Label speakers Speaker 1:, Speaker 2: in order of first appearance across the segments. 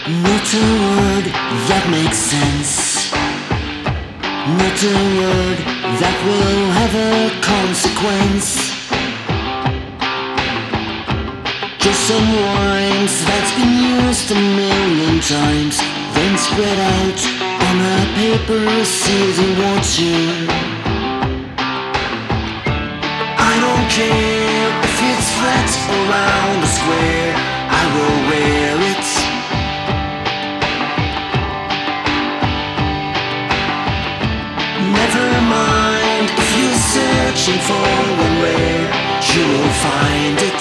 Speaker 1: Not a word that makes sense. Not a word that will have a consequence. Just some rhymes that's been used a million times, then spread out on a paper sealed in water. I don't care if it's flat or round or square, I will wear it. Never mind if you're searching for one where you will find it.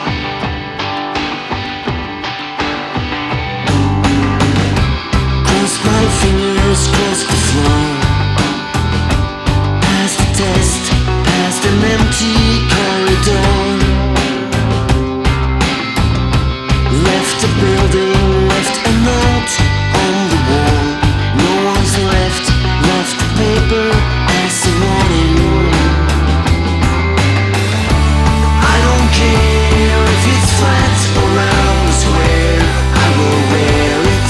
Speaker 1: Cross my fingers, cross the floor. Past the test, past an empty corridor. Left the building, left a note on the wall. No one's left the paper as a warning. I don't care if it's flat or round or square, I will wear it.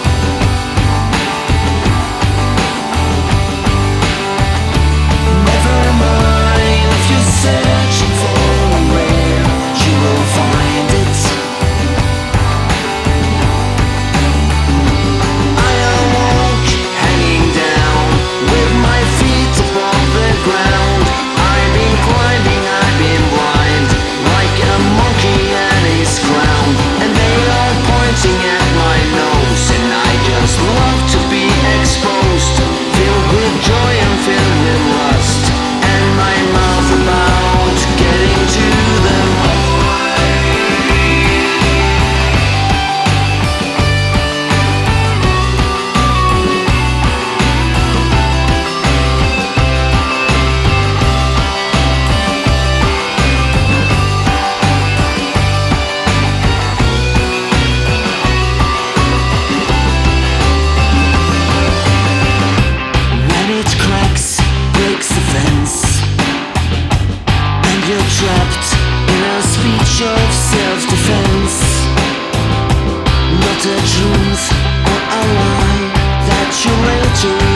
Speaker 1: Never mind if you're searching for where you will find it. I awoke hanging down with my feet above the ground. I've been climbing, I've been blind, like a monkey and his crown. And they are pointing at my nose, and I just love to be exposed, filled with joy and filled with lust, and my mouth about getting to the when it cracks, breaks the fence, and you're trapped in a speech of self-defense. Not a truth or a lie that you later